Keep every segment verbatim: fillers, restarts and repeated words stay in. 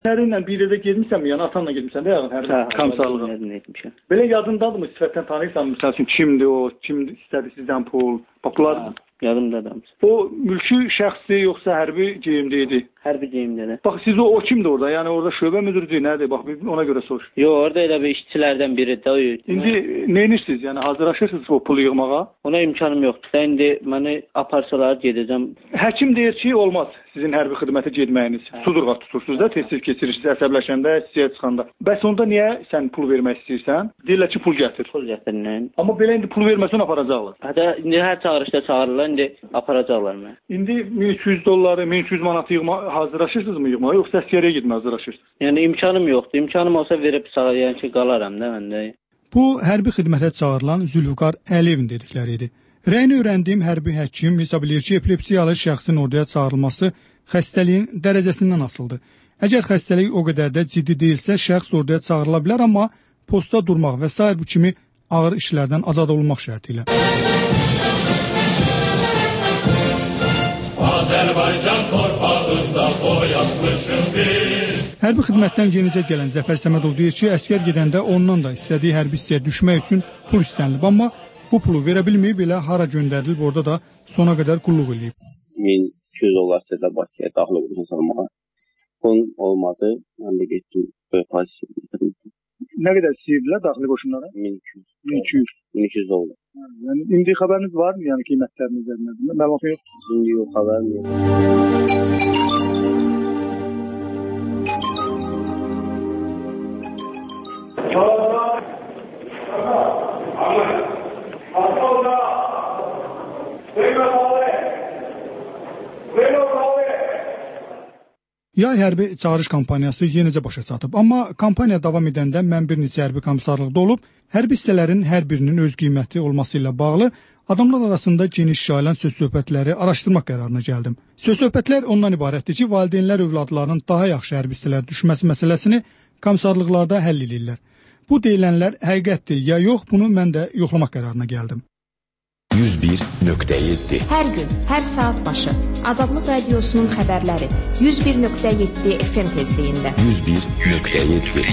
Səninlə bir yerdə getmişsən mi? Yəni atanla getmişsən də yəqin hərbi komissarlığa. Etmişəm. Belə yadındadırmı? Sifətdən tanıyırsan mı? Məsəl üçün kimdir o? Kim istədi sizdən pul? Popular yadımdadır. O mülki şəxsdir yoxsa hərbi geyimdə idi? Hərbi geyimdə. Bax siz o, o kimdir orada? Yəni orada şöbə müdürüdür, nədir? Bax ona görə soruş. Yox, orada elə bir işçilərdən biridir. İndi nə edirsiniz? Yəni hazırlaşırsınız o pulu yığmağa? Ona imkanım yoxdur. İndi məni aparsalar gedəcəm. Həkim deyir ki, olmaz sizin hərbi xidmətə getməyiniz. Hə. Sudurğa tutursunuz da, tez-tez keçirirsiniz əsəbləşəndə, istəyə çıxanda. Bəs onda niyə sən pul vermək istəyirsən? Deyirlər ki, pul gətir. Pul gətirin. Amma belə indi pul verməsən aparacaqlar. Hətta indi hər çağırışda çağırırlar, indi aparacaqlar məni. İndi min iki yüz dolları, min iki yüz manat yığma hazırlaşırsınızmı yığmağa, yoxsa əsgəriyə getməyə hazırlaşırsınız? Yəni imkanım yoxdur. İmkanım olsa verib sağa, yəni ki, qalaram da məndə. Bu hərbi xidmətə çağırılan Zülfüqar Əliyevin dedikləri idi. Rəyini öyrəndiyim hərbi həkim hesab edir ki, epilepsiyalı şəxsin orduya çağırılması xəstəliyin dərəcəsindən asılıdır. Əgər xəstəlik o qədər də ciddi deyilsə, şəxs orduya çağırıla bilər, amma postda durmaq və sair bu kimi ağır işlərdən azad olunmaq şərti ilə. Azərbaycan torpağında boyatmışım biz. Hərbi xidmətdən yenicə gələn Zəfər Səmədov deyir ki, əskər gedəndə ondan da istədiyi hərbi hissəyə düşmək üçün pul istənilib, amma bu pulu verə bilməyib, elə hara göndərilib, orada da sona qədər qulluq edib. min iki yüz dollar istədilər Bakıya daxil olmuşa salmağa. Bunun olmadı, mən də getdim, böyle polis getirdim. Nə qədər istəyirdilər daxili qoşunlara? min iki yüz. min iki yüz. min iki yüz dollar. Yəni indi xəbəriniz var mı, yəni qiymətlərinin üzərindən? Məlumat yox. İndi yox, xəbərim yox. Yay hərbi çağırış kampaniyası yenicə başa çatıb, amma kampaniya davam edəndə mən bir neçə hərbi komissarlıqda olub, hərbi hissələrin hər birinin öz qiyməti olması ilə bağlı adamlar arasında geniş yayılan söz-söhbətləri araşdırmaq qərarına gəldim. Söz-söhbətlər ondan ibarətdir ki, valideynlər övladlarının daha yaxşı hərbi hissələrə düşməsi məsələsini komissarlıqlarda həll edirlər. Bu deyilənlər həqiqətdir ya yox, bunu mən də yoxlamaq qərarına gəldim. yüz bir nöqtə yeddi Hər gün, hər saat başı Azadlıq Radiosunun xəbərləri yüz bir nöqtə yeddi F M tezliyində. yüz bir nöqtə yeddi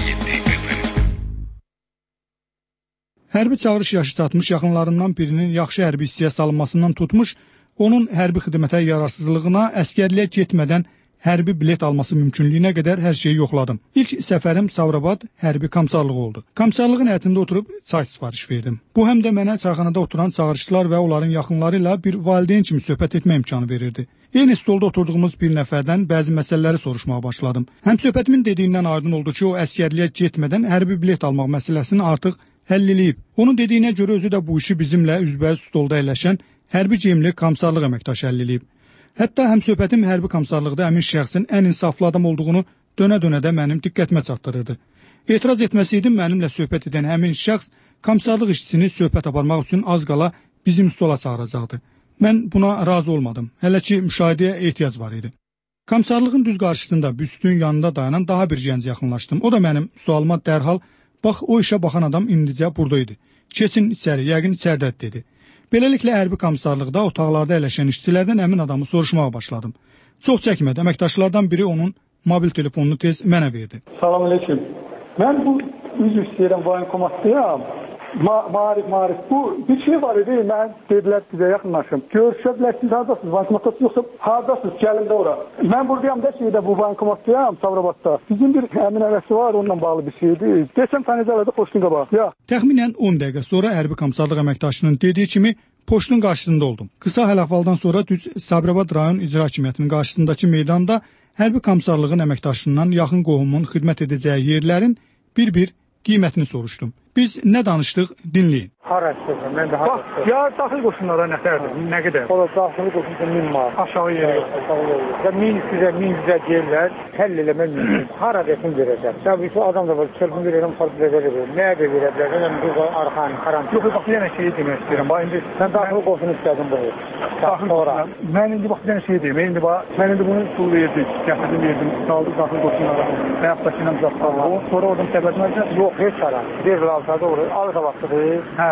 Hərbi çağırış yaşı çatmış yaxınlarımdan birinin yaxşı hərbi hissəyə salınmasından tutmuş, onun hərbi xidmətə yararsızlığına, əskərliyə getmədən hərbi bilet alması mümkünlüyünə qədər hər şeyi yoxladım. İlk səfərim Savrabad hərbi komissarlığı oldu. Komissarlığın həyətində oturub çay sifariş verdim. Bu həm də mənə çayxanada oturan çağırışçılar və onların yaxınları ilə bir valideyn kimi söhbət etmə imkanı verirdi. Eyni stolda oturduğumuz bir nəfərdən bəzi məsələləri soruşmağa başladım. Həm söhbətimin dediyindən aydın oldu ki, o əskərliyə getmədən hərbi bilet almaq məsələsini artıq həll eləyib. Onun dediyinə görə özü də bu işi bizimlə üzbəüz stolda əyləşən hərbi geyimli komissarlıq əməkdaşı həll eləyib. Hətta həm söhbətim hərbi komissarlıqda əmin şəxsin ən insaflı adam olduğunu dönə-dönə də mənim diqqətimə çatdırırdı. Etiraz etməsəydim, mənimlə söhbət edən həmin şəxs komissarlıq işçisini söhbət aparmaq üçün az qala bizim stola çağıracaqdı. Mən buna razı olmadım. Hələ ki, müşahidəyə ehtiyac var idi. Komissarlığın düz qarşısında büstün yanında dayanan daha bir gənc yaxınlaşdım. O da mənim sualıma dərhal, bax o işə baxan adam indicə burada idi. Keçin içəri, yəqin içərdədir, dedi. Beləliklə hərbi komissarlıqda otaqlarda əyləşən işçilərdən həmin adamı soruşmağa başladım. Çox çəkmədi, əməkdaşlardan biri onun mobil telefonunu tez mənə verdi. Salam aleyküm. Mən bu üzv istəyirəm, voyinkomatdayam. Ma Marif, Marif. Bu bir şey var idi, mən dedilər sizə yaxınlaşım. Görüşə bilərsiniz, haradasınız, voyinkomatdasınız, yoxsa haradasınız, gəlin də ora. Mən buradayam da şeydə, bu voyinkomatdayam, Savrabadda. Sizin bir həmin əvəsi var, onunla bağlı bir şeydir. Geçən tanıcalarda poçtun qabağı. Ya. Təxminən on dəqiqə sonra hərbi komissarlıq əməkdaşının dediyi kimi poçtun qarşısında oldum. Qısa həl-əhvaldan sonra düz Sabirabad rayon icra hakimiyyətinin qarşısındakı meydanda hərbi komissarlığın əməkdaşından yaxın qohumun xidmət edəcəyi yerlərin bir-bir qiymətini soruşdum. Biz nə danışdıq, dinləyin. Hara istəyirəm, mən də hara istəyirəm. Ya daxil qoşunlara nətərdir, nə qədər? Ola daxili qoşunca min manat. Aşağı yeri yoxdur. Aşağı yeri yoxdur. min yüzə, min yüzə deyirlər, həll eləmək mümkün. Hara desin verəcəm. Təbii ki, adam da var, çırpın verirəm, farklı verir. Nəyə də verə bilər, mən bu arxanı, karantin. Yox, bax, yenə şeyi demək istəyirəm. Bax, indi mən daxili qoşunu istədim bunu. Daxil qoşuna. Mən indi bax, yenə şey deyim. Indi bax, mən indi bunu pul verdim, gətirdim, verdim, saldı daxil qoşunlara. Həyatdakından uzaqdan. Sonra oradan səbətməkdən yox, heç hara. Bir laltada olur, alqa vaxtıdır. Hə.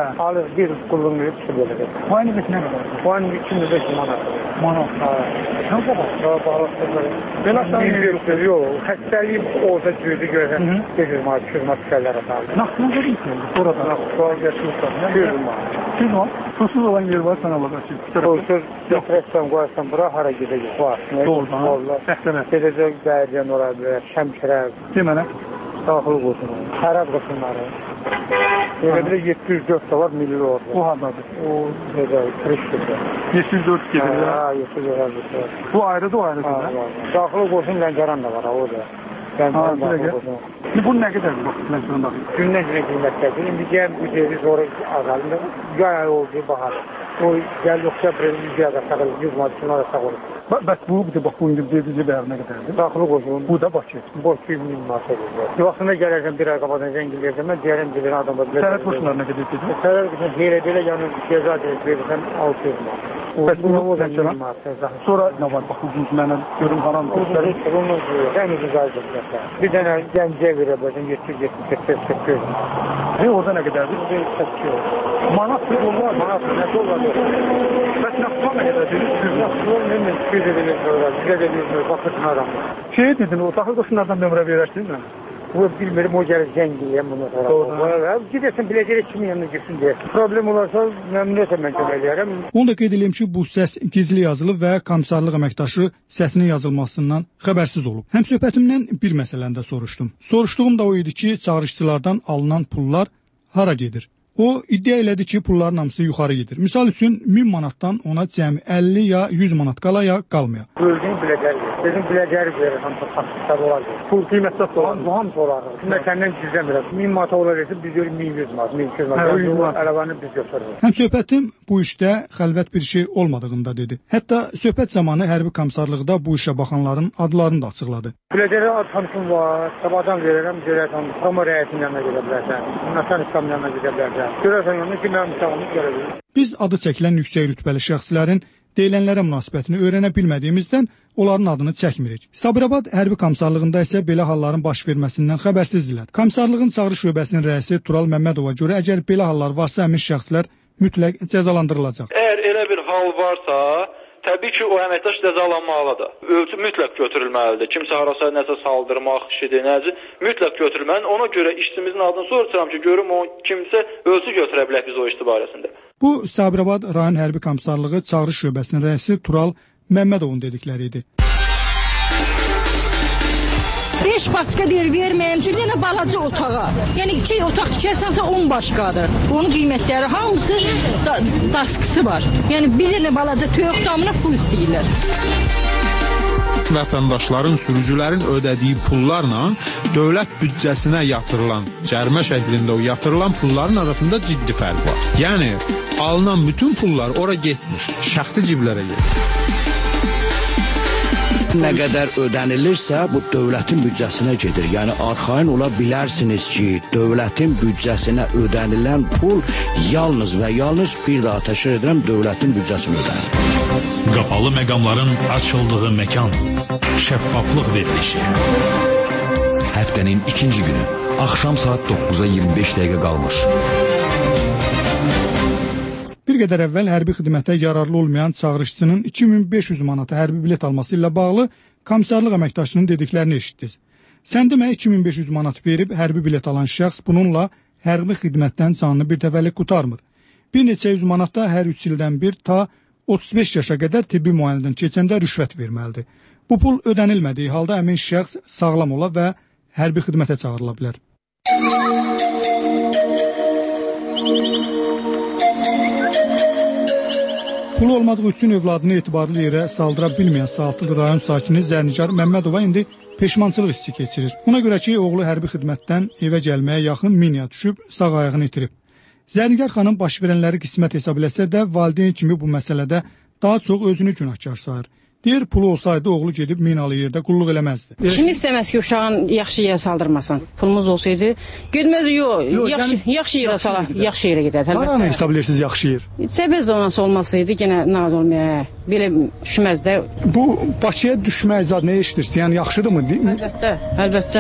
Alır bir kullun verip su verir. Muayene ücreti nə qədər? Muayene iki yüz beş manat. Manat. Nə qədər? Daha bağlıqları. Belə Bir göstərir, yox. Xəstəliyi olsa cüzdü görsən, beş yüz manat, iki yüz manat şəkərlərə sağlayır. Naxçıvan verir misin? Orada. Naxçıvan gətirmişsən, iki yüz manat. iki yüz manat. Susuz olan yer var, sən alacaqsın. Susuz götürəsən, qoyarsan, bura hara gedəcək, var. Doğrudan. Səxtənə. Gedəcək, dəyəcən ola bilər, şəmkirək. Demənə? Daxil qoşun. Xərab qoşunları. Elə bir yeddi yüz dörd də var, milli orada. O hardadır? O, necə, Krişdirdə. yeddi yüz dörd gedir. Ha, yeddi yüz dörd. Bu ayrıdır, o ayrıdır. Daxil qoşun Lənkəran da var, o da. Lənkəran daxil qoşun. Bu nə qədərdir bu Lənkəran daxil? Gündən günə qiymətdədir. İndi gəlin bu deri sonra azalında. Yay ay oldu, bahar. O gəl yoxsa bir yüz yada sağır, yüz manat üçün arasaq olur. Bəs bu, bax bu indi dedici dəyər nə qədərdir? Daxili qoşun. Bu da Bakı. Bakı yüz min manat olur. Vaxtında gələrsən bir ay qabadan zəngiləyirsən, mən deyərəm gedir adamı. Sərhəd qoşunlarına gedir dedim. Sərhəd qoşun elə belə yanı cəza deyir, verirsən altı yüz manat. Bəs bunu o Lənkəran? Sonra nə var? Bax bu mənə görüm haram. Onun ən ucuz aydınlıqlar. Bir dənə gəncə verə bilərsən yeddi yüz yetmiş səkkiz səkkiz. E orada nə qədərdir? Manat bir dollar, manat nə dollar? Bəs Naxçıvan nə qədərdir? Naxçıvan nə mən iki yüz elli dollar, yüz elli dollar, baxırsın aram. Şey dedin, o daxil qoşunlardan nömrə verərsin mi? Bu bilmiyorum, o gəlir zəngiliyəm bunu sonra. Gidersin biləcək kimin yanına girsin deyə. Problem olarsa məmnuniyyətlə mən kömək edərəm. Onu da qeyd edeyim ki, bu səs gizli yazılıb və komissarlıq əməkdaşı səsinin yazılmasından xəbərsiz olub. Həm söhbətimdən bir məsələni də soruşdum. Soruşduğum da o idi ki, çağırışçılardan alınan pullar hara gedir? O iddia elədi ki, pulların hamısı yuxarı gedir. Misal üçün min manatdan ona cəmi əlli ya yüz manat qala ya qalmaya. Böldüyün biləcəri verir. Bizim biləcəri verir, hamısı taksitlər olar. Pul qiymətdə olan. Bu hamısı olar. Mən səndən gizləmirəm. min manata olar versin, biz görürük min yüz manat, min iki yüz manat. Ələvanı biz götürürük. Həm söhbətim bu işdə xəlvət bir şey olmadığını da dedi. Hətta söhbət zamanı hərbi komissarlıqda bu işə baxanların adlarını da açıqladı. Biləcəri ad tanışım var. Sabahdan verirəm, görərsən, Roma rəyətinin yanına gedə bilərsən. Natan İslamın yanına gedə bilərsən. Görərsən yanına ki, mənim sağımız gələ bilir. Biz adı çəkilən yüksək rütbəli şəxslərin deyilənlərə münasibətini öyrənə bilmədiyimizdən onların adını çəkmirik. Sabirabad hərbi komissarlığında isə belə halların baş verməsindən xəbərsizdilər. Komissarlığın çağırış şöbəsinin rəisi Tural Məmmədova görə əgər belə hallar varsa, həmin şəxslər mütləq cəzalandırılacaq. Əgər elə bir hal varsa, təbii ki, o əməkdaş cəzalanmalıdır. Ölçü mütləq götürülməlidir. Kimsə harasa nəsə saldırmaq, işidir, nədir, mütləq götürülməlidir. Ona görə işçimizin adını soruşuram ki, görüm o kimsə ölçü götürə bilər biz o iş barəsində. Bu, Sabirabad rayon hərbi komissarlığı çağırış şöbəsinin rəisi Tural Məmmədovun dedikləri idi. beş başqa deyir, verməyəm ki, yenə balaca otağa. Yəni iki otaq tikərsənsə on başqadır. Onun qiymətləri hamısı da, daskısı var. Yəni bir dənə balaca toyuq damına pul istəyirlər. Vətəndaşların, sürücülərin ödədiyi pullarla dövlət büdcəsinə yatırılan, cərimə şəklində o yatırılan pulların arasında ciddi fərq var. Yəni alınan bütün pullar ora getmiş, şəxsi ciblərə gedir. Nə qədər ödənilirsə, bu dövlətin büdcəsinə gedir. Yəni, arxain ola bilərsiniz ki, dövlətin büdcəsinə ödənilən pul yalnız və yalnız bir daha təşkil edirəm, dövlətin büdcəsinə ödənir. Qapalı məqamların açıldığı məkan, şəffaflıq verilişi. Həftənin ikinci günü, axşam saat doqquza iyirmi beş dəqiqə qalmış. Bir qədər əvvəl hərbi xidmətə yararlı olmayan çağırışçının iki min beş yüz manata hərbi bilet alması ilə bağlı komissarlıq əməkdaşının dediklərini eşitdiniz. Sən demə iki min beş yüz manat verib hərbi bilet alan şəxs bununla hərbi xidmətdən canını bir dəfəlik qurtarmır. Bir neçə yüz manatda hər üç ildən bir ta otuz beş yaşa qədər tibbi müayinədən keçəndə rüşvət verməlidir. Bu pul ödənilmədiyi halda həmin şəxs sağlam ola və hərbi xidmətə çağırıla bilər. Pulu olmadığı üçün övladını etibarlı yerə saldıra bilməyən Saaltı rayon sakini Zərnicar Məmmədova indi peşmançılıq hissi keçirir. Ona görə ki, oğlu hərbi xidmətdən evə gəlməyə yaxın miniyə düşüb, sağ ayağını itirib. Zərnicar xanım baş verənləri qismət hesab eləsə də valideyn kimi bu məsələdə daha çox özünü günahkar sayır. Deyir, pulu olsaydı oğlu gedib minalı yerdə qulluq eləməzdi. Kim istəməz ki, uşağın yaxşı yerə saldırmasın? Pulumuz olsaydı, gedməz, yox, yaxşı, yəni, yaxşı yerə sala, yaxşı yerə gedər. Haranı hesab edirsiniz yaxşı yer? Səbəb zonası olmasaydı, yenə nağd olmaya, belə düşməz də. Bu, Bakıya düşmək zad nə eşidirsin? Yəni, yaxşıdır mı, deyil mi? Əlbəttə, əlbəttə.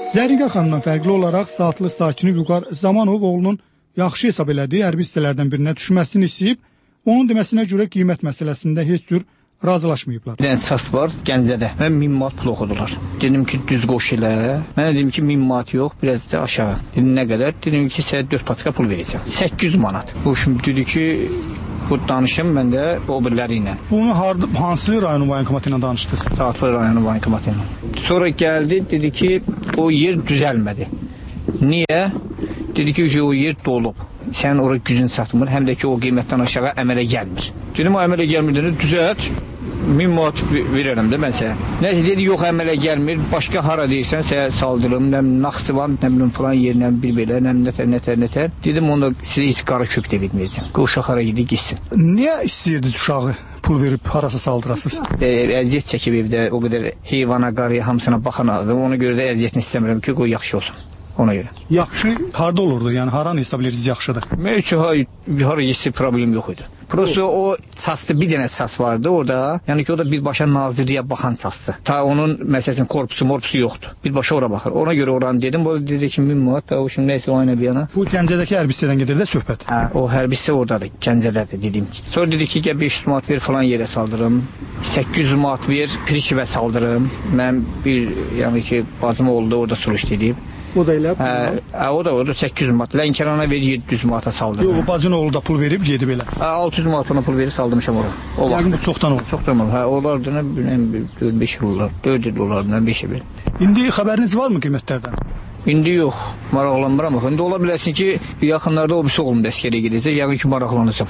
Zəriqə xanımdan fərqli olaraq Saatlı sakini Vüqar Zamanov oğlunun yaxşı hesab elədiyi hərbi hissələrdən birinə düşməsini istəyib, onun deməsinə görə qiymət məsələsində heç cür razılaşmayıblar. Bir dənə səs var Gəncədə. Mən min manat pul oxudular. Dedim ki, düz qoş elə. Mən dedim ki, min manat yox, biraz da aşağı. Dedim, nə qədər? Dedim ki, sənə dörd paçka pul verəcəm. səkkiz yüz manat. Bu şimdi dedi ki, bu danışım mən də o biriləri ilə. Bunu harda, hansı rayonun voyinkomatı ilə danışdınız? Saatlı rayonun voyinkomatı ilə. Sonra gəldi, dedi ki, o yer düzəlmədi. Niyə? Dedi ki, o yer dolub. Sən oraya gücün satmır, həm də ki, o qiymətdən aşağı əmələ gəlmir. Dedim, o əmələ gəlmir, düzəlt. min manat verərəm də mən sənə. Nəsə dedi, yox əmələ gəlmir, başqa hara deyirsən sənə saldırım, nə naxsı var, nə bilim falan yerlə bir belə, nə nətər, nətər, nətər. Dedim, onda sizə heç qara kök də verməyəcəm. Uşaq hara gidi gitsin. Niyə istəyirdiniz uşağı pul verib harasa saldırasınız? E, əziyyət çəkib evdə, o qədər heyvana, qarıya, hamısına baxan adam, ona görə də əziyyətini istəmirəm ki, qoy yaxşı olsun. Ona görə. Yaxşı harda olurdu? Yəni haranı hesab edirsiniz yaxşıdır? Mən üçün hara yetsə problem yox idi. Prosto o çastı, bir dənə ças vardı orada. Yəni ki, o da birbaşa nazirliyə baxan çastı. Ta onun məsələn korpusu, morpusu yoxdur. Birbaşa ora baxır. Ona görə oranı dedim. O dedi ki, min manat. O şimdi nəysə o aynə bir yana. Bu Gəncədəki hərbi hissədən gedir də söhbət. Hə, o hərbi hissə oradadır. Gəncədədir dediyim ki. Sonra dedi ki, gəl beş yüz manat ver falan yerə saldırım. səkkiz yüz manat ver, Pirişivə saldırım. Mən bir, yəni ki, bacım oldu orada suruş dedib. O da elə? Hə, o da orada səkkiz yüz manat. Lənkərana ver yeddi yüz manata saldırım. Yox, bacın oğlu da pul verib gedib elə. Hə, altı yüz manat ona pul verib saldırmışam ora. O vaxt. Yəni bu çoxdan oldu. Çoxdan oldu. Hə, onlardı nə dörd beş il olar. dörd il olardı, beş il. İndi xəbəriniz varmı qiymətlərdən? İndi yox, maraqlanmıram. İndi ola bilərsin ki, yaxınlarda o birisi oğlum da əskəriyə gedəcək, yəqin ki, maraqlanacam.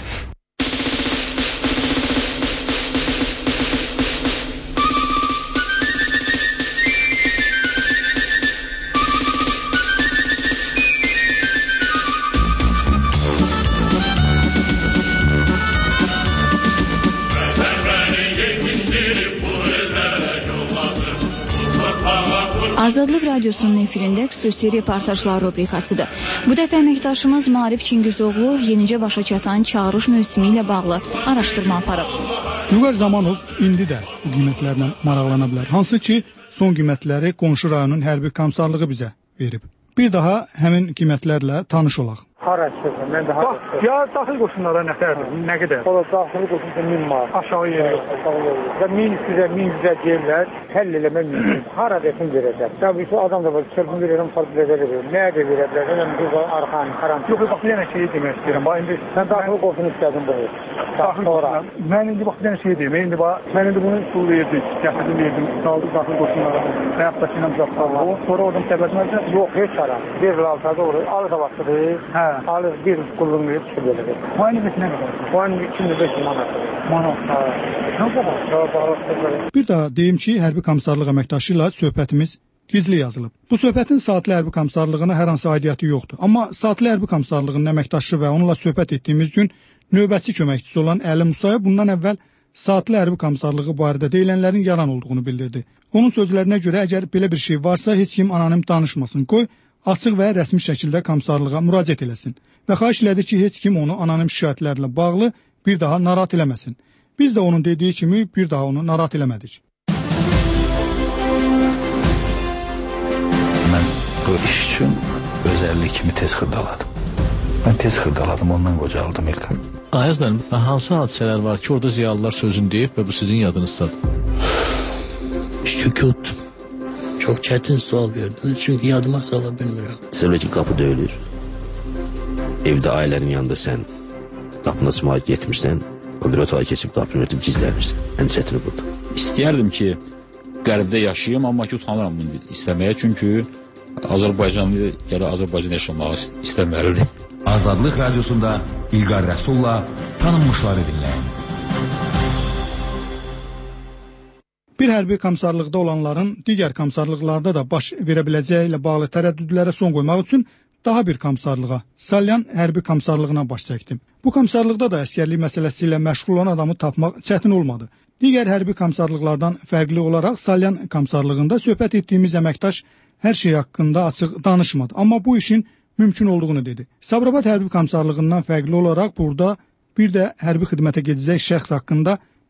Azadlıq Radiosunun efirində xüsusi reportajlar rubrikasıdır. Bu dəfə əməkdaşımız Maarif Çingizoğlu yenicə başa çatan çağırış mövsümü ilə bağlı araşdırma aparıb. Vüqar Zamanov indi də bu qiymətlərlə maraqlana bilər. Hansı ki, son qiymətləri qonşu rayonun hərbi komissarlığı bizə verib. Bir daha həmin qiymətlərlə tanış olaq. Hara çıxırsan, mən də hara çıxırsan. Ya daxil qoşunlara nə qədər, nə qədər? Ola daxil qoşunca min manat. Aşağı yeri yox. Aşağı yeri yox. Və min yüzə, min yüzə deyirlər, həll eləmə mümkün. Hara desin verəcək. Tabii ki, adam da var, çırpın verirəm, fark verəcək verir. Nəyə də verə bilər, öləm bir arxan, karantin. Yox, bax, bir dənə şeyi demək istəyirəm. Bax, indi sən daxil qoşun istədin bu. Daxil qoşun. Mən indi bax, bir dənə şey deyim. İndi bax, mən indi bunu pul verdim, gətirdim, verdim, saldım daxil qoşunlara. Həyatdakı ilə uzaqlarla. Sonra oradan təbəssüməcə? Yox, heç ara. Bir il altıda olur, alır da başladır. Hə. Alır bir kulluğunu verip çıkabilir. Bu aynı besine kadar? Bu aynı iki yüz beş manat. Manat. Ne kadar? Bir daha deyim ki, hərbi komissarlıq əməkdaşı ilə söhbətimiz gizli yazılıb. Bu söhbətin Saatlı hərbi komissarlığına hər hansı aidiyyəti yoxdur. Amma Saatlı hərbi komissarlığının əməkdaşı və onunla söhbət etdiyimiz gün növbətçi köməkçisi olan Əli Musaya bundan əvvəl Saatlı hərbi komissarlığı barədə deyilənlərin yalan olduğunu bildirdi. Onun sözlərinə görə əgər belə bir şey varsa heç kim anonim danışmasın, qoy açıq və rəsmi şəkildə komissarlığa müraciət eləsin və xahiş elədi ki, heç kim onu anonim şikayətlərlə bağlı bir daha narahat eləməsin. Biz də onun dediyi kimi bir daha onu narahat eləmədik. Mən bu iş üçün özəllik kimi tez xırdaladım. Mən tez xırdaladım, ondan qocaldım İlkan. Ayaz mənim, hansı hadisələr var ki, orada ziyalılar sözünü deyib və bu sizin yadınızdadır? Sükut. Çok çetin sual verdiniz çünkü yadıma sala bilmiyorum. Mesela ki kapı döyülür. Evde ailenin yanında sen kapına sımayet yetmişsen o bir otağa geçip kapını örtüp gizlenirsin. En çetini burada. İstəyərdim ki, qərbdə yaşayayım, amma ki, utanıram bunu istəməyə. Çünki Azərbaycanlı ya da Azərbaycan yaşamağı istəməlidir. Azadlıq Radiosunda İlqar Rəsulla tanınmışları dinləyin. Bir hərbi komissarlıqda olanların digər komissarlıqlarda da baş verə biləcəyi ilə bağlı tərəddüdlərə son qoymaq üçün daha bir komissarlığa, Salyan hərbi komissarlığına baş çəkdim. Bu komissarlıqda da əskərlik məsələsi ilə məşğul olan adamı tapmaq çətin olmadı. Digər hərbi komissarlıqlardan fərqli olaraq Salyan komissarlığında söhbət etdiyimiz əməkdaş hər şey haqqında açıq danışmadı, amma bu işin mümkün olduğunu dedi. Sabirabad hərbi komissarlığından fərqli olaraq burada bir də hərbi xidmətə gedəcək şəxs haqqında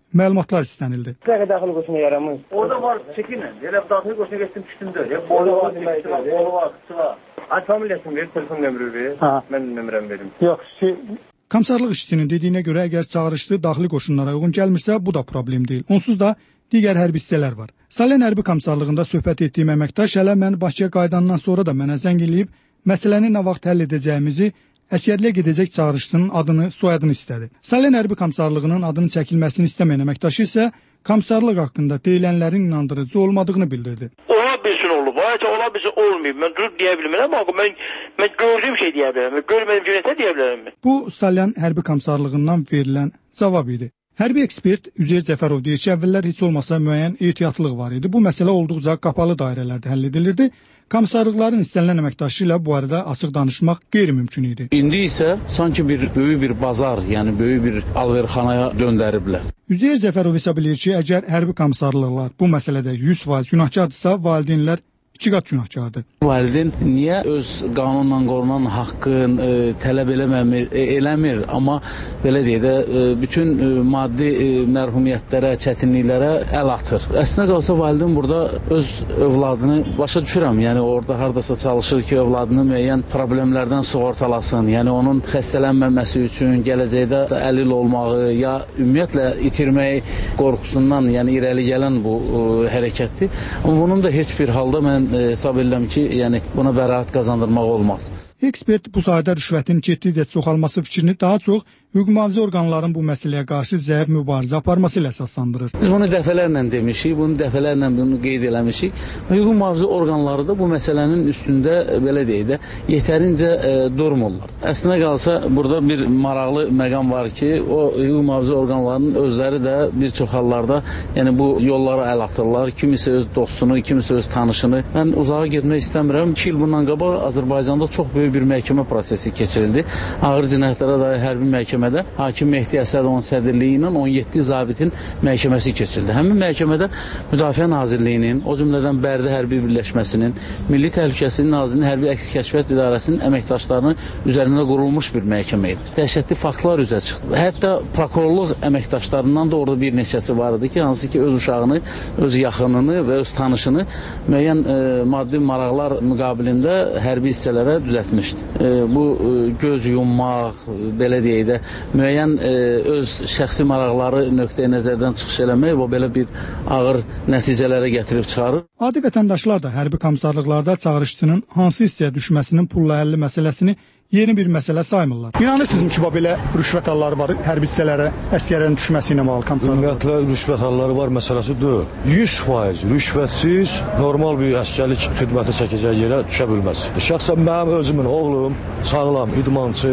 məlumatlar istənildi. Nə daxili qoşuna yaramız? Orada var çəkinlə. Elə daxili qoşuna getdim düşdümdə. Ya orada var deməkdir. Orada var, qısa. Ay familiyasını ver, telefon nömrəni ver. Mən nömrəmi verim. Yox, şey Komsarlıq işçisinin dediyinə görə əgər çağırışlı daxili qoşunlara uyğun gəlmirsə, bu da problem deyil. Onsuz da digər hərbi hissələr var. Salyan hərbi komsarlığında söhbət etdiyim əməkdaş hələ mən Bakıya qayıdandan sonra da mənə zəng eləyib, məsələni nə vaxt həll edəcəyimizi, əsgərliyə gedəcək çağırışçının adını, soyadını istədi. Salyan hərbi komsarlığının adını çəkilməsini istəməyən əməkdaşı isə komsarlıq haqqında deyilənlərin inandırıcı olmadığını bildirdi. Ola bilsin olub, hayata ola bilsin olmayıb. Mən durub deyə bilmirəm, amma mən, mən gördüyüm şey deyə bilərəm, görmədiyim cünətə deyə bilərəm. Bu, Salyan hərbi komsarlığından verilən cavab idi. Hərbi ekspert Üzeyir Cəfərov deyir ki, əvvəllər heç olmasa müəyyən ehtiyatlıq var idi. Bu məsələ olduqca qapalı dairələrdə həll edilirdi. Komissarlıqların istənilən əməkdaşı ilə bu arada açıq danışmaq qeyri-mümkün idi. İndi isə sanki bir böyük bir bazar, yəni böyük bir alverxanaya döndəriblər. Üzeyir Cəfərov hesab edir ki, əgər hərbi komissarlıqlar bu məsələdə yüz faiz günahkardırsa, valideynlər iki qat günahkardır. Valideyn niyə öz qanunla qorunan haqqın e, tələb eləmir, e, eləmir, amma belə deyək də e, bütün e, maddi e, mərhumiyyətlərə, çətinliklərə əl atır. Əslində qalsa valideyn burada öz övladını başa düşürəm. Yəni orada hardasa çalışır ki, övladını müəyyən problemlərdən sığortalasın. Yəni onun xəstələnməməsi üçün gələcəkdə əlil olmağı ya ümumiyyətlə itirməyi qorxusundan, yəni irəli gələn bu e, hərəkətdir. Amma bunun da heç bir halda mən hesab edirəm ki, yəni buna bəraət qazandırmaq olmaz. Ekspert bu sahədə rüşvətin getdikcə çoxalması fikrini daha çox hüquq mühafizə orqanlarının bu məsələyə qarşı zəif mübarizə aparması ilə əsaslandırır. Biz bunu dəfələrlə demişik, bunu dəfələrlə bunu qeyd eləmişik. Hüquq mühafizə orqanları da bu məsələnin üstündə belə deyək də yetərincə e, durmurlar. Əslində qalsa burada bir maraqlı məqam var ki, o hüquq mühafizə orqanlarının özləri də bir çox hallarda yəni bu yollara əl atırlar. Kimisi öz dostunu, kimisi öz tanışını. Mən uzağa getmək istəmirəm. iki il bundan qabaq Azərbaycanda çox böyük bir məhkəmə prosesi keçirildi. Ağır cinayətlərə dair hərbi məhkəmədə hakim Mehdi Əsədovun sədrliyi ilə on yeddi zabitin məhkəməsi keçirildi. Həmin məhkəmədə Müdafiə Nazirliyinin, o cümlədən Bərdə Hərbi Birləşməsinin, Milli Təhlükəsizlik Nazirliyinin Hərbi Əks Kəşfiyyat İdarəsinin əməkdaşlarının üzərində qurulmuş bir məhkəmə idi. Dəhşətli faktlar üzə çıxdı. Hətta prokurorluq əməkdaşlarından da orada bir neçəsi var idi ki, hansı ki öz uşağını, öz yaxınını və öz tanışını müəyyən e, maddi maraqlar müqabilində hərbi hissələrə düzəltmişdi. Bu göz yummaq, belə deyək də, müəyyən öz şəxsi maraqları nöqteyi nəzərdən çıxış eləmək və belə bir ağır nəticələrə gətirib çıxarır. Adi vətəndaşlar da hərbi komissarlıqlarda çağırışçının hansı hissəyə düşməsinin pulla həlli məsələsini yeni bir məsələ saymırlar. İnanırsınızmı ki, belə rüşvət halları var, hərbi hissələrə əsgərlərin düşməsi ilə bağlı komissarlıqlar? Ümumiyyətlə rüşvət halları var məsələsi deyil. yüz faiz rüşvətsiz normal bir əsgərlik xidməti çəkəcəyi yerə düşə bilməz. Şəxsən mənim özümün oğlum sağlam, idmançı,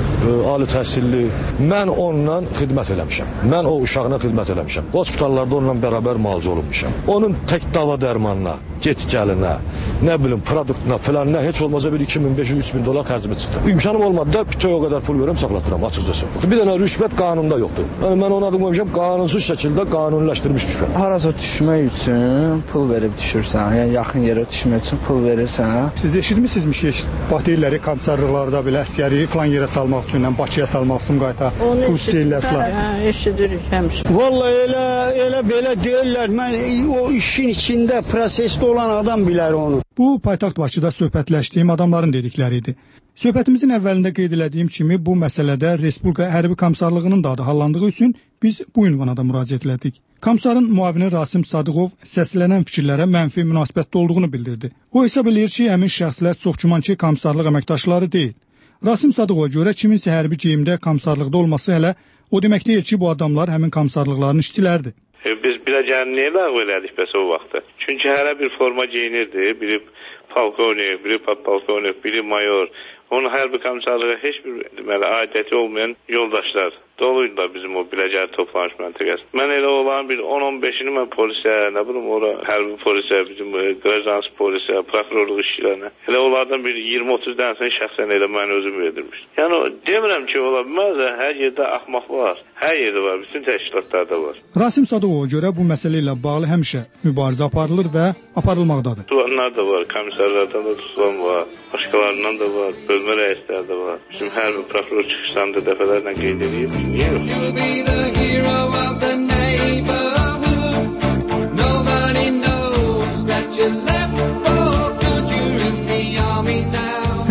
ali təhsilli. Mən onunla xidmət eləmişəm. Mən o uşağına xidmət eləmişəm. Hospitallarda onunla bərabər müalicə olunmuşam. Onun tək dava dərmanına, get gəlinə, nə bilim, produktuna, filanına heç olmazsa bir iki min, beş yüz, üç min dolar xərcimi çıxdı. İmkanım olmadı da bütöv o qədər pul verəm, saxlatıram açıqcası. Bir dənə rüşvət qanunda yoxdur. Yəni mən ona demişəm, qanunsuz şəkildə qanuniləşdirilmiş rüşvət. Harasa düşmək üçün pul verib düşürsən, yəni yaxın yerə düşmək üçün pul verirsən. Siz eşitmisinizmi ki, bateriyləri komissarlıqlarda belə əsgəri falan yerə salmaq üçün, yəni Bakıya salmaq üçün qayta pul istəyirlər falan. Hə, eşidirik həmişə. Vallahi elə elə belə deyirlər. Mən o işin içində prosesdə olan adam bilər onu. Bu paytaxt Bakıda söhbətləşdiyim adamların dedikləri idi. Söhbətimizin əvvəlində qeyd etdiyim kimi bu məsələdə Respublika Hərbi Komissarlığının da adı hallandığı üçün biz bu ünvana da müraciət etdik. Komissarın müavini Rasim Sadıqov səslənən fikirlərə mənfi münasibətdə olduğunu bildirdi. O hesab edir ki, həmin şəxslər çox güman ki, komissarlıq əməkdaşları deyil. Rasim Sadıqova görə kiminsə hərbi geyimdə komissarlıqda olması hələ o demək deyil ki, bu adamlar həmin komissarlıqların işçiləridir. Biz biləcənliyə ləğv elədik bəs o vaxtda. Çünki hərə bir forma geyinirdi, biri polkovnik, biri podpolkovnik, biri mayor. Onun hərbi komissarlığa heç bir deməli aidiyyəti olmayan yoldaşlar doluydular bizim o Biləcəri toplanış məntəqəsində. Mən elə olan bir on on beşini mən polisə, nə bilim ora hərbi polisə, bizim qrajans polisə, prokurorluq işçilərinə. Elə onlardan bir iyirmi otuz dənəsini şəxsən elə mən özüm verdirmiş. Yəni demirəm ki, ola bilməz, hər yerdə axmaq var. Hər yerdə var, bütün təşkilatlarda var. Rasim Sadıqova görə bu məsələ ilə bağlı həmişə mübarizə aparılır və aparılmaqdadır. Tutulanlar da var, komissarlardan da tutulan var, başqalarından da var, bölmə rəisləri də var. Bizim hərbi prokuror çıxışlarında dəfələrlə qeyd edib. Niyə yox?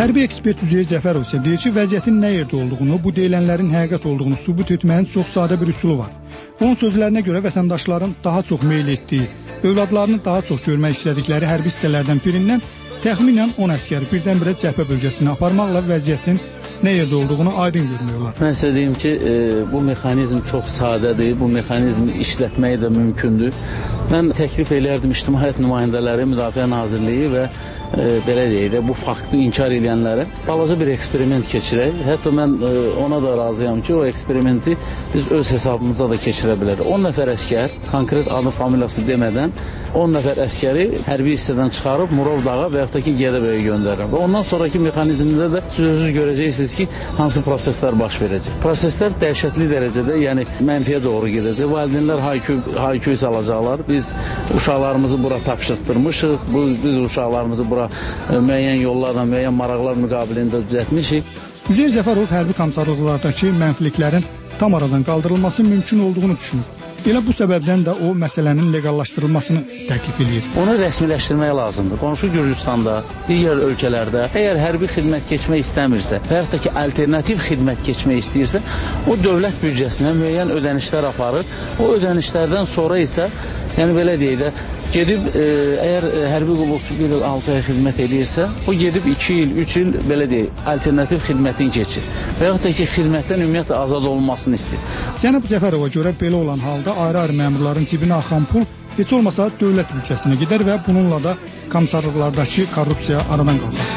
Hərbi ekspert Üzeyir Cəfərov isə deyir ki, vəziyyətin nə yerdə olduğunu, bu deyilənlərin həqiqət olduğunu sübut etməyin çox sadə bir üsulu var. Onun sözlərinə görə vətəndaşların daha çox meyl etdiyi, övladlarını daha çox görmək istədikləri hərbi hissələrdən birindən təxminən on əskəri birdən-birə cəbhə bölgəsinə aparmaqla vəziyyətin nə yerdə olduğunu aydın görmək olar. Mən sizə deyim ki, e, bu mexanizm çox sadədir, bu mexanizmi işlətmək də mümkündür. Mən təklif eləyərdim İctimaiyyət nümayəndələri, Müdafiə Nazirliyi və e, belə deyək də, bu faktı inkar edənlərə balaca bir eksperiment keçirək. Hətta mən e, ona da razıyam ki, o eksperimenti biz öz hesabımıza da keçirə bilərik. on nəfər əskər, konkret adı, familiyası demədən, on nəfər əskəri hərbi hissədən çıxarıb Murov dağı və yaxud da ki, Gədəbəyə göndərir. Və ondan sonraki mexanizmdə də siz görəcəksiniz ki, hansı proseslər baş verəcək. Proseslər dəhşətli dərəcədə, yəni mənfiyə doğru gedəcək. Valideynlər hayküy, hayküy salacaqlar. Biz uşaqlarımızı bura tapşırtdırmışıq. Bu, biz uşaqlarımızı bura e, müəyyən yollarla, müəyyən maraqlar müqabilində düzəltmişik. Üzeyir Cəfərov hərbi komissarlıqlardakı mənfiliklərin tam aradan qaldırılması mümkün olduğunu düşünür. Elə bu səbəbdən də o məsələnin legallaşdırılmasını təklif edir. Onu rəsmiləşdirmək lazımdır. Qonşu Gürcüstanda, digər ölkələrdə əgər hərbi xidmət keçmək istəmirsə və yaxud da ki, alternativ xidmət keçmək istəyirsə, o dövlət büdcəsinə müəyyən ödənişlər aparır. O ödənişlərdən sonra isə, yəni belə deyək də, gedib, e, əgər hərbi qulluqçu bir il altı ay xidmət edirsə, o gedib iki il, üç il, belə deyək, alternativ xidmətin keçir. Və yaxud da ki, xidmətdən ümumiyyətlə azad olunmasını istəyir. Cənab Cəfərova görə belə olan halda ayrı-ayrı məmurların cibinə axan pul heç olmasa dövlət büdcəsinə gedər və bununla da komissarlıqlardakı korrupsiya aradan qalxar.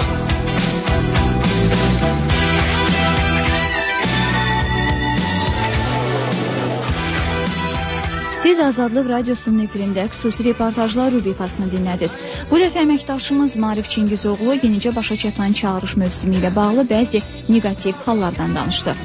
Siz Azadlıq Radiosunun efirində xüsusi reportajlar rubrikasını dinlədiniz. Bu dəfə əməkdaşımız Maarif Çingizoğlu yenicə başa çatan çağırış mövsümü ilə bağlı bəzi negativ hallardan danışdı.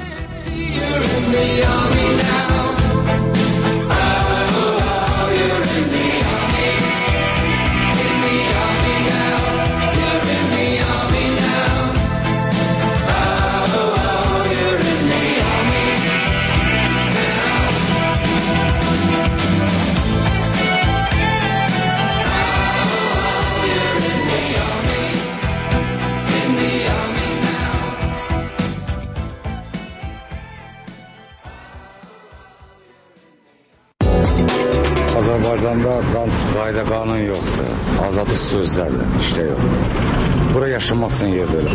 Azərbaycanda qayda qanun yoxdur. Azadlıq sözlərlə işlə yox. Bura yaşamazsın yer belə.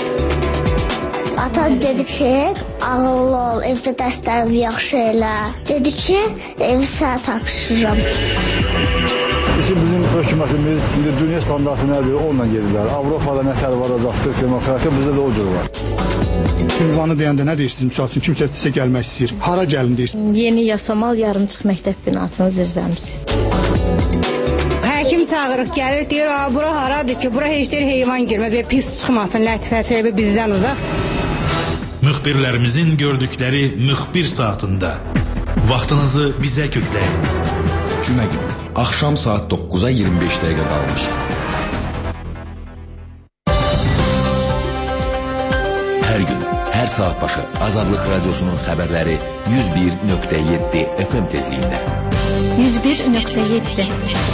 Atam dedi ki, ağıllı ol, evdə dərslərimi yaxşı elə. Dedi ki, evi sənə tapşırıram. Bizim hökumətimiz dünya standartı nədir, onunla gedirlər. Avropada nə tər varacaqdır, demokratiya bizdə də o cür var. Ünvanı deyəndə nə deyirsiniz? Misal üçün kimsə sizə gəlmək istəyir. Hara gəlin deyirsiniz? Yeni Yasamal yarımçıq məktəb binasının zirzəmisi. Həkim çağırıq, gəlir, deyir, bura haradır ki, bura heç deyir heyvan girməz və pis çıxmasın, lətifəsi bizdən uzaq. Müxbirlərimizin gördükləri müxbir saatında vaxtınızı bizə kökləyin. Cümə günü, axşam saat doqquza iyirmi beş dəqiqə qalmış. Hər gün, hər saat başı Azadlıq Radiosunun xəbərləri yüz bir nöqtə yeddi F M tezliyində. yüz bir nöqtə yeddi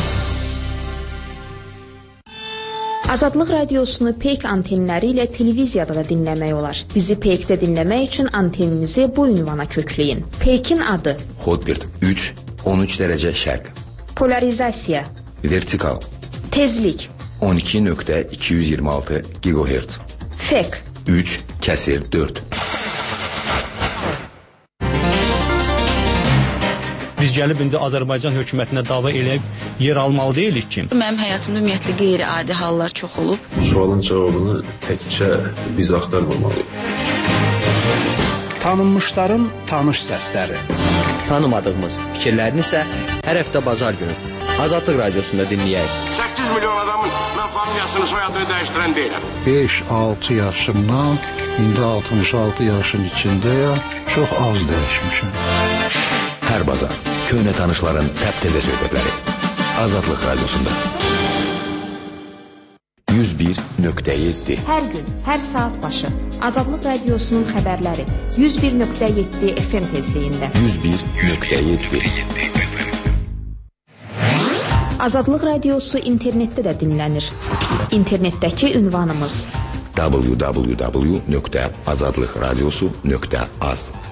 Azadlıq Radiosunu Peyk antenləri ilə televiziyada da dinləmək olar. Bizi Peykdə dinləmək üçün anteninizi bu ünvana kökləyin. Peykin adı Hotbird üç on üç dərəcə şərq. Polarizasiya Vertikal Tezlik on iki nöqtə iki yüz iyirmi altı gigahertz. Fek üç kəsir dörd. Biz gəlib indi Azərbaycan hökumətinə dava eləyib yer almalı deyilik ki. Mənim həyatımda ümumiyyətlə qeyri-adi hallar çox olub. Sualın cavabını təkcə biz axtarmamalıyıq. Tanınmışların tanış səsləri. Tanımadığımız fikirlərini isə hər həftə bazar günü Azadlıq Radiosunda dinləyək. səkkiz milyon adamın mən familiyasını, soyadını dəyişdirən deyiləm. beş altı yaşımdan indi altmış altı yaşın içindəyəm. Çox az dəyişmişəm. Hər bazar köhnə tanışların təp-təzə söhbətləri Azadlıq Radiosunda. yüz bir nöqtə yeddi Hər gün, hər saat başı Azadlıq Radiosunun xəbərləri yüz bir nöqtə yeddi F M tezliyində. yüz bir nöqtə yeddi Azadlıq Radiosu internetdə də dinlənir. İnternetdəki ünvanımız w w w nöqtə azadlıqradiosu nöqtə az